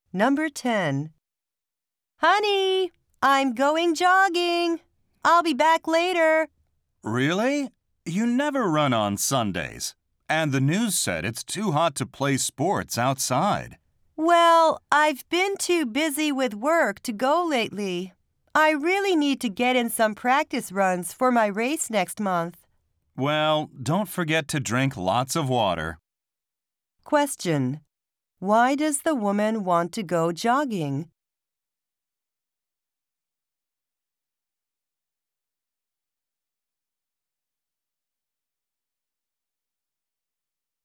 Number 10. Honey, I'm going jogging. I'll be back later. Really? You never run on Sundays. And the news said it's too hot to play sports outside. Well, I've been too busy with work to go lately. I really need to get in some practice runs for my race next month. Well, don't forget to drink lots of water. Question. Why does the woman want to go jogging?